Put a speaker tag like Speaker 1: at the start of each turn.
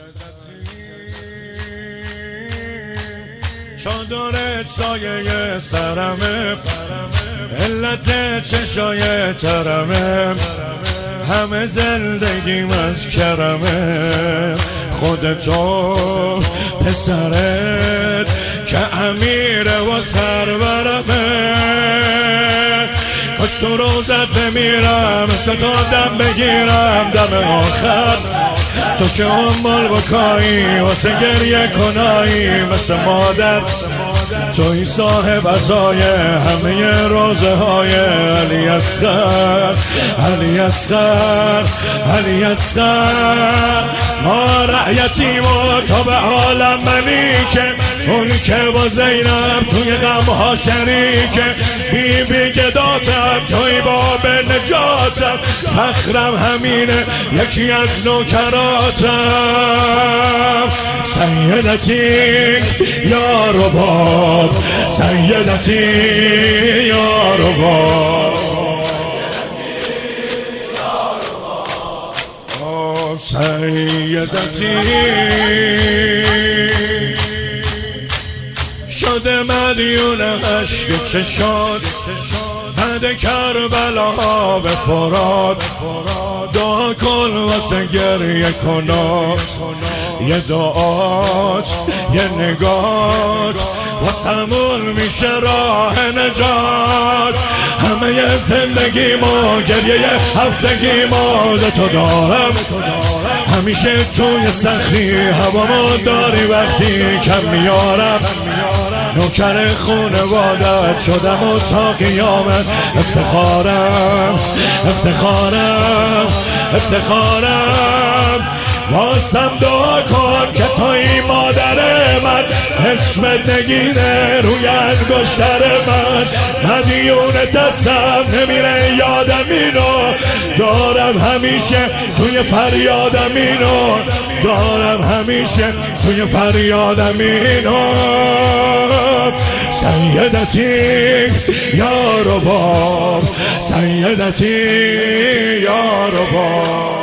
Speaker 1: چادرت سایه سرمه، علت چشای ترمه، همه زندگیم از کرمه. خودتو پسرت که امیره و سرورمه، کاش تو روزت بمیرم مثل تو دم بگیرم دم آخر. تو که امال بکایی واسه گریه کنایی مثل مادر، توی صاحب عزای همه روزه های علی اصغر، علی اصغر، علی اصغر. ما رعیتیم و تو به عالم ملیکه، اون که با زینب توی غمها شریکه. بی بی گداتم توی باب نجاتم، فخرم همینه یکی از نوکراتم. سیدتی یا رباب، سیدتی یا رباب، سیدتی. شده مدیون عشق چشاد، بعد کربلا به فرات. دعا کن واسه گریه کنات، یه دعات یه نگات واسمون میشه راه نجات. همه زندگی ما گریه هفتگی ما تو دارم، همیشه توی سختی هوامو داری وقتی کم میارم. نوکر خونوادت شدم و تا قیامت افتخارم، افتخارم، افتخارم. واسم دعا کن که توی مادر من اسمت نگینه روی انگشتر من. مدیون دستم نمیره یادم اینو، دارم همیشه توی فریادم اینو، دارم همیشه توی فریادم اینو. سیدتی یا رباب، سیدتی یا رباب.